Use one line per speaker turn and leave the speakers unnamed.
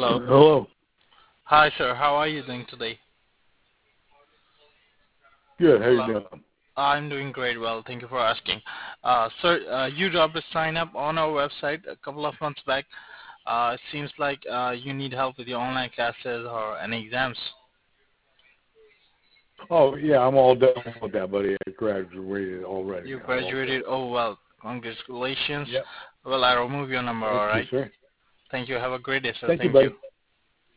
Hello.
Hello.
Hi, sir. How are you doing today?
Good. How you
Hello.
doing?
I'm doing great. Well, thank you for asking. Sir, you dropped a sign up on our website a couple of months back. It seems like you need help with your online classes or any exams.
Oh yeah, I'm all done with that, buddy. I graduated already.
You
I'm all set.
graduated. Oh, well, congratulations.
Yep.
Well, I'll remove your number,
Thank
all
you,
right?
sir.
Thank you. Have a great day, sir.
Thank you,
Thank you.
buddy.